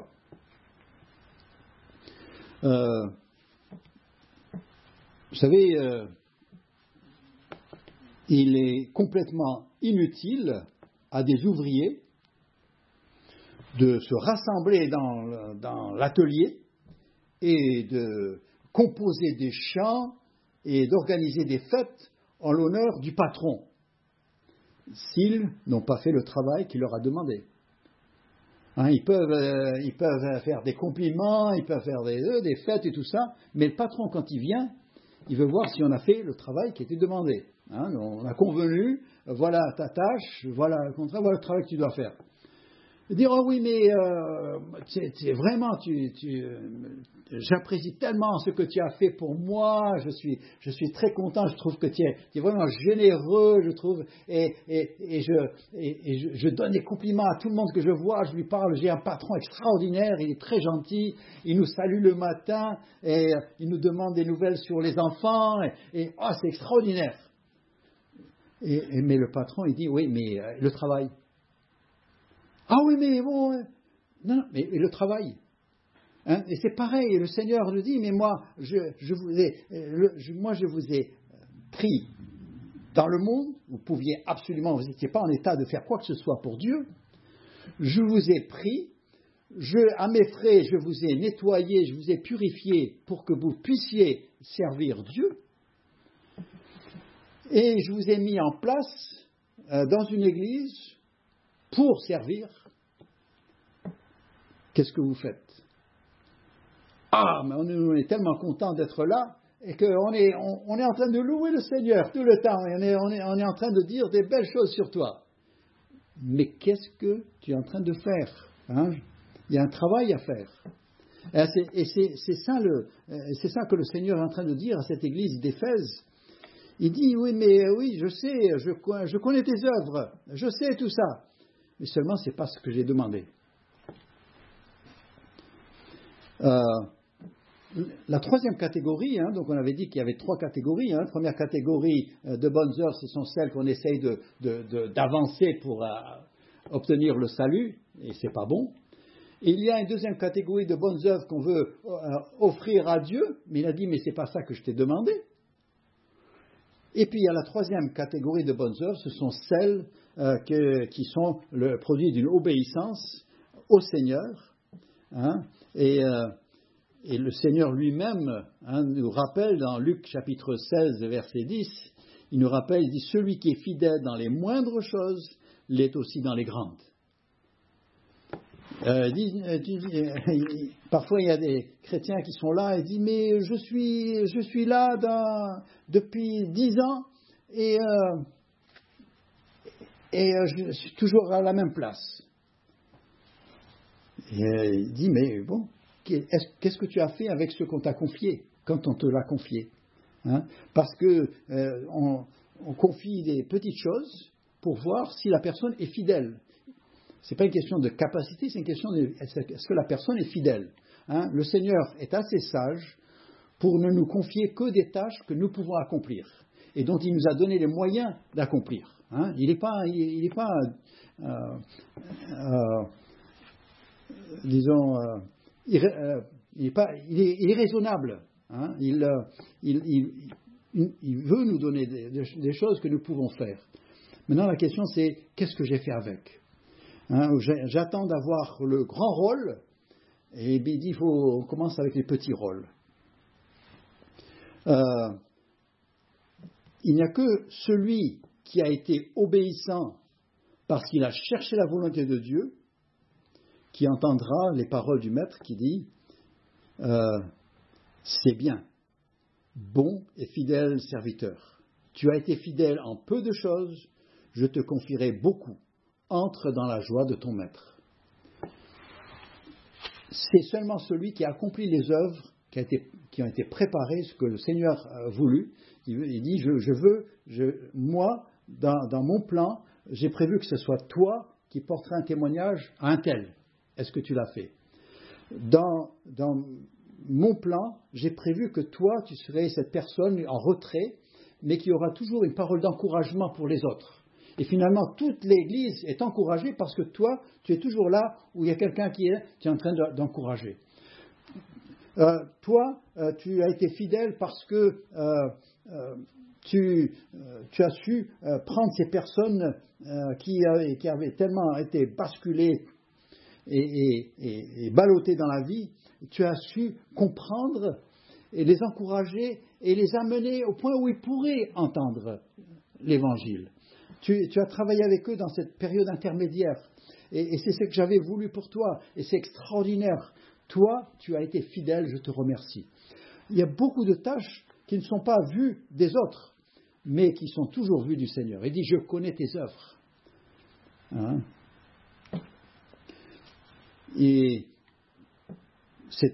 Vous savez, il est complètement inutile à des ouvriers de se rassembler dans l'atelier et de composer des chants et d'organiser des fêtes en l'honneur du patron, s'ils n'ont pas fait le travail qu'il leur a demandé. Ils peuvent faire des compliments, ils peuvent faire des fêtes et tout ça, mais le patron, quand il vient, il veut voir si on a fait le travail qui était demandé. On a convenu, voilà ta tâche, voilà le contrat, voilà le travail que tu dois faire. Dire, oh oui, mais vraiment, j'apprécie tellement ce que tu as fait pour moi, je suis très content, je trouve que tu es vraiment généreux, je trouve, et je donne des compliments à tout le monde que je vois, je lui parle, j'ai un patron extraordinaire, il est très gentil, il nous salue le matin, et il nous demande des nouvelles sur les enfants, et c'est extraordinaire. Mais le patron, il dit, oui, mais le travail. Ah oui, mais bon, non, mais le travail. Et c'est pareil, le Seigneur le dit, mais moi, je vous ai pris dans le monde, vous n'étiez pas en état de faire quoi que ce soit pour Dieu. Je vous ai pris, à mes frais, je vous ai nettoyé, je vous ai purifié pour que vous puissiez servir Dieu. Et je vous ai mis en place dans une église pour servir. Qu'est-ce que vous faites? Mais on est tellement content d'être là et qu'on est en train de louer le Seigneur tout le temps. Et on est en train de dire des belles choses sur toi. Mais qu'est-ce que tu es en train de faire? Il y a un travail à faire. Et c'est ça que le Seigneur est en train de dire à cette église d'Éphèse. Il dit, oui, je sais, je connais tes œuvres, je sais tout ça. Mais seulement, ce n'est pas ce que j'ai demandé. La troisième catégorie, donc on avait dit qu'il y avait 3 catégories. Première catégorie de bonnes œuvres, ce sont celles qu'on essaye d'avancer pour obtenir le salut, et c'est pas bon. Et il y a une deuxième catégorie de bonnes œuvres qu'on veut offrir à Dieu, mais il a dit, mais c'est pas ça que je t'ai demandé. Et puis il y a la troisième catégorie de bonnes œuvres, ce sont celles qui sont le produit d'une obéissance au Seigneur. Et le Seigneur lui-même nous rappelle dans Luc chapitre 16, verset 10, il nous rappelle, il dit, celui qui est fidèle dans les moindres choses l'est aussi dans les grandes. Parfois il y a des chrétiens qui sont là et disent, mais je suis là depuis 10 ans et je suis toujours à la même place. Et il dit, mais bon, qu'est-ce que tu as fait avec ce qu'on t'a confié, quand on te l'a confié? Parce que on confie des petites choses pour voir si la personne est fidèle. Ce n'est pas une question de capacité, c'est une question de est-ce que la personne est fidèle. Le Seigneur est assez sage pour ne nous confier que des tâches que nous pouvons accomplir et dont il nous a donné les moyens d'accomplir. Il n'est pas disons, il est raisonnable. Il veut nous donner des choses que nous pouvons faire. Maintenant, la question c'est, qu'est-ce que j'ai fait avec? J'attends d'avoir le grand rôle, et il dit, on commence avec les petits rôles. Il n'y a que celui qui a été obéissant parce qu'il a cherché la volonté de Dieu, qui entendra les paroles du Maître qui dit c'est bien, bon et fidèle serviteur. Tu as été fidèle en peu de choses, je te confierai beaucoup. Entre dans la joie de ton Maître. C'est seulement celui qui a accompli les œuvres qui ont été préparées, ce que le Seigneur a voulu. Il dit, moi, dans mon plan, j'ai prévu que ce soit toi qui porteras un témoignage à un tel. Est-ce que tu l'as fait? Dans mon plan, j'ai prévu que toi, tu serais cette personne en retrait, mais qui aura toujours une parole d'encouragement pour les autres. Et finalement, toute l'Église est encouragée parce que toi, tu es toujours là où il y a quelqu'un qui est en train d'encourager. Toi, tu as été fidèle parce que tu as su prendre ces personnes qui avaient tellement été basculées et ballottées dans la vie, tu as su comprendre et les encourager et les amener au point où ils pourraient entendre l'Évangile. Tu as travaillé avec eux dans cette période intermédiaire. Et c'est ce que j'avais voulu pour toi. Et c'est extraordinaire. Toi, tu as été fidèle, je te remercie. Il y a beaucoup de tâches qui ne sont pas vues des autres, mais qui sont toujours vues du Seigneur. Il dit, je connais tes œuvres. Hein? Et c'est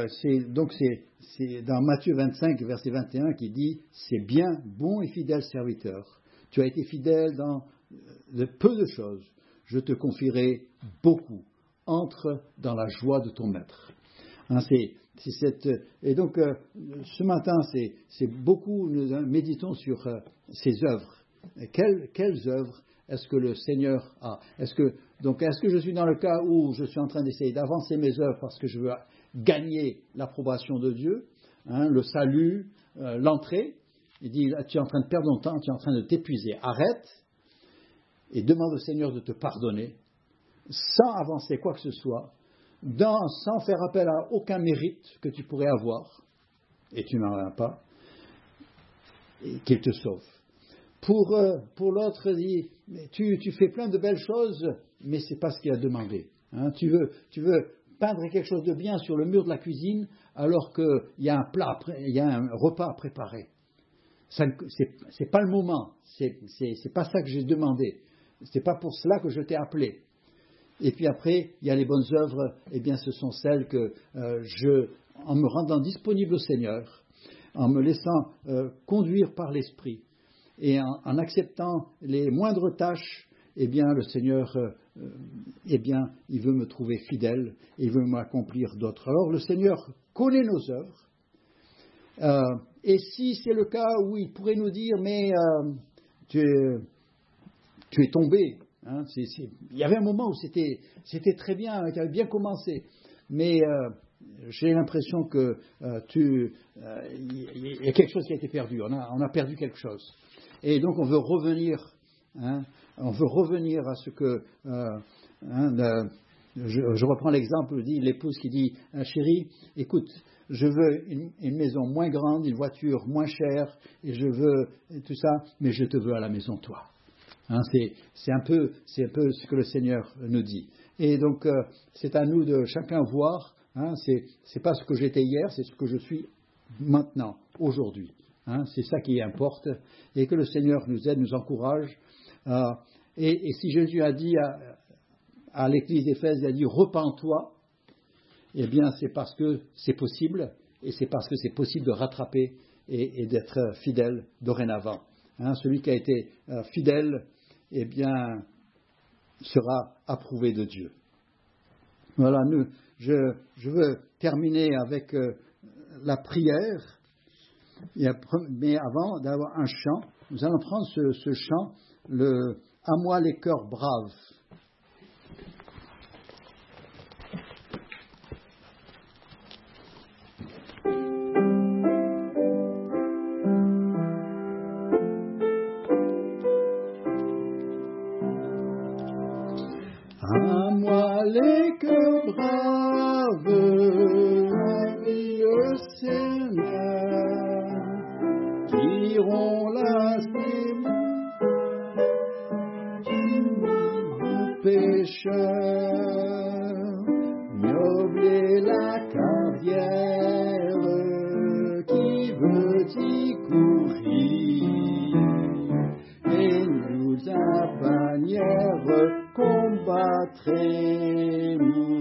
dans Matthieu 25, verset 21, qui dit, c'est bien, bon et fidèle serviteur. Tu as été fidèle dans de peu de choses. Je te confierai beaucoup. Entre dans la joie de ton maître. Hein, et donc, ce matin, c'est beaucoup, nous méditons sur ces œuvres. Quelles œuvres est-ce que le Seigneur a? Est-ce que je suis dans le cas où je suis en train d'essayer d'avancer mes œuvres parce que je veux gagner l'approbation de Dieu, hein, le salut, l'entrée? Il dit, tu es en train de perdre ton temps, tu es en train de t'épuiser. Arrête et demande au Seigneur de te pardonner, sans avancer quoi que ce soit, sans faire appel à aucun mérite que tu pourrais avoir, et tu n'en as pas, et qu'il te sauve. Pour l'autre, il dit, tu fais plein de belles choses, mais ce n'est pas ce qu'il a demandé. Hein, tu veux peindre quelque chose de bien sur le mur de la cuisine, alors qu'il y a un repas à préparer. C'est pas le moment, c'est pas ça que j'ai demandé. C'est pas pour cela que je t'ai appelé. Et puis après, il y a les bonnes œuvres, eh bien ce sont celles que en me rendant disponible au Seigneur, en me laissant conduire par l'Esprit, et en acceptant les moindres tâches, eh bien le Seigneur, eh bien il veut me trouver fidèle, et il veut m'accomplir d'autres. Alors le Seigneur connaît nos œuvres, et si c'est le cas où il pourrait nous dire, mais tu es tombé. Hein, il y avait un moment où c'était très bien, tu avais bien commencé, mais j'ai l'impression que il y a quelque chose qui a été perdu, on a perdu quelque chose. Et donc on veut revenir, hein, à ce que, je reprends l'exemple, dit l'épouse qui dit, chérie, écoute, je veux une maison moins grande, une voiture moins chère, et je veux tout ça, mais je te veux à la maison, toi. Hein, c'est un peu ce que le Seigneur nous dit. Et donc, c'est à nous de chacun voir, hein, c'est pas ce que j'étais hier, c'est ce que je suis maintenant, aujourd'hui. Hein, c'est ça qui importe. Et que le Seigneur nous aide, nous encourage. Et si Jésus a dit à l'église d'Éphèse, il a dit « repens-toi », eh bien, c'est parce que c'est possible, et c'est parce que c'est possible de rattraper et d'être fidèle dorénavant. Hein, celui qui a été fidèle, eh bien, sera approuvé de Dieu. Voilà, je veux terminer avec la prière, mais avant d'avoir un chant, nous allons prendre ce chant, le « À moi les cœurs braves ». À moi les cœurs braves, merveilleux Seigneur, qui iront lasser mon pécheur, meubler la carrière qui veut y courir, et nous à bannière combattre et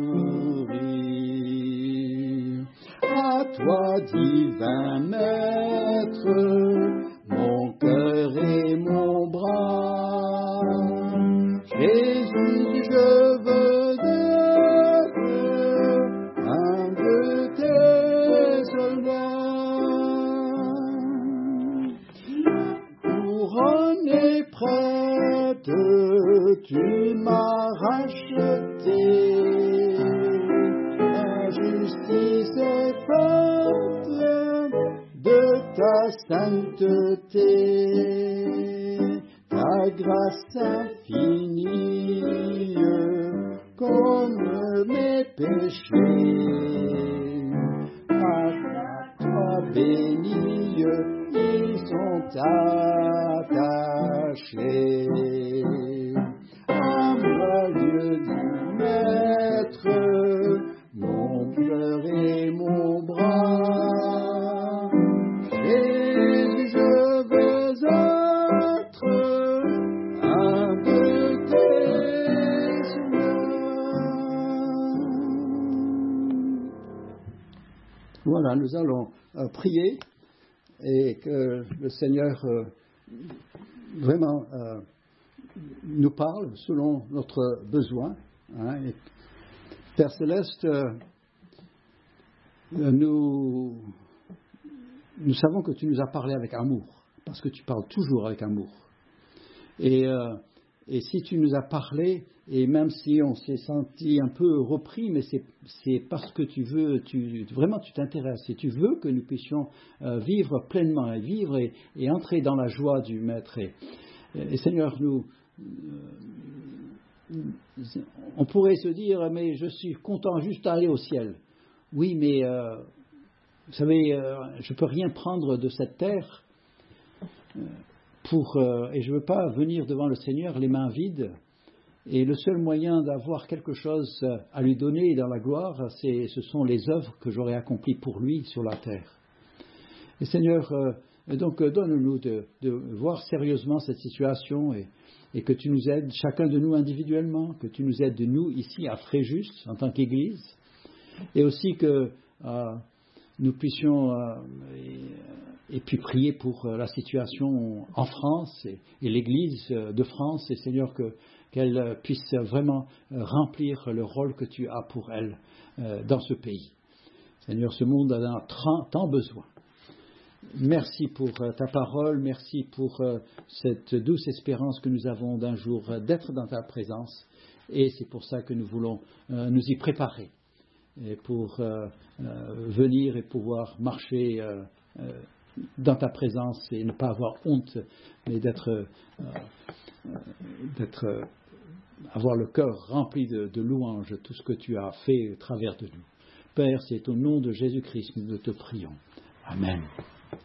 mourir. À toi, divin maître, mon cœur et mon bras, Jésus, je veux être un de tes soldats. Couronne est prête, tu m'as racheté, la justice est faite de ta sainteté, ta grâce infinie, comme mes péchés. À toi béni, ils sont attachés. À moi, Dieu dit Maître, mon cœur et mon bras. Jésus, je veux être un de tes soins. Voilà, nous allons prier et que le Seigneur vraiment nous parle selon notre besoin. Et Père Céleste, nous savons que tu nous as parlé avec amour, parce que tu parles toujours avec amour. Et si tu nous as parlé, et même si on s'est senti un peu repris, mais c'est parce que tu veux, vraiment tu t'intéresses, et tu veux que nous puissions vivre pleinement, et vivre et entrer dans la joie du Maître. Et Seigneur, on pourrait se dire, mais je suis content juste d'aller au ciel. Oui, mais vous savez, je ne peux rien prendre de cette terre et je ne veux pas venir devant le Seigneur les mains vides. Et le seul moyen d'avoir quelque chose à lui donner dans la gloire, ce sont les œuvres que j'aurai accomplies pour lui sur la terre. Et Seigneur, donc donne-nous de voir sérieusement cette situation et que tu nous aides, chacun de nous individuellement, que tu nous aides de nous ici à Fréjus en tant qu'Église, et aussi que nous puissions et puis prier pour la situation en France et l'Église de France, et Seigneur, qu'elle puisse vraiment remplir le rôle que tu as pour elle dans ce pays. Seigneur, ce monde en a tant besoin. Merci pour ta parole, merci pour cette douce espérance que nous avons d'un jour d'être dans ta présence, et c'est pour ça que nous voulons nous y préparer et pour venir et pouvoir marcher dans ta présence et ne pas avoir honte, mais avoir le cœur rempli de louanges, tout ce que tu as fait au travers de nous. Père, c'est au nom de Jésus-Christ que nous te prions. Amen.